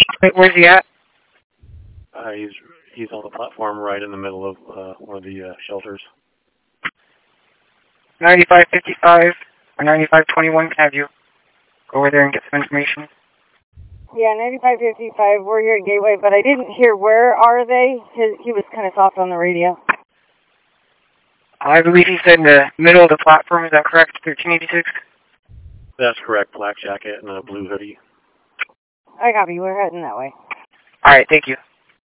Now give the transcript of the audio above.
Wait, where's he at? He's on the platform right in the middle of one of the shelters. 9555 or 9521, can I have you go over there and get some information? Yeah, 9555, we're here at Gateway, but I didn't hear where are they. He was kind of soft on the radio. I believe he's in the middle of the platform, is that correct, 1386? That's correct, black jacket and a blue hoodie. I copy, we're heading that way. Alright, thank you.